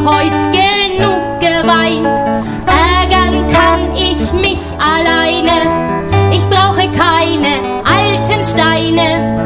heut genug geweint. Ärgern kann ich mich alleine. Ich brauche keine alten Steine.